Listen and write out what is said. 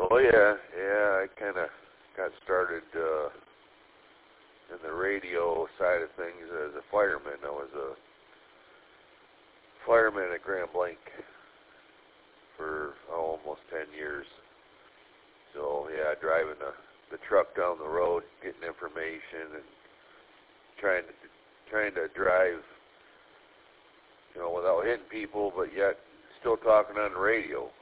Oh yeah. I kind of got started in the radio side of things as a fireman. I was a fireman at Grand Blanc for almost 10 years. So yeah, driving the truck down the road, getting information, and trying to drive, without hitting people, but yet still talking on the radio.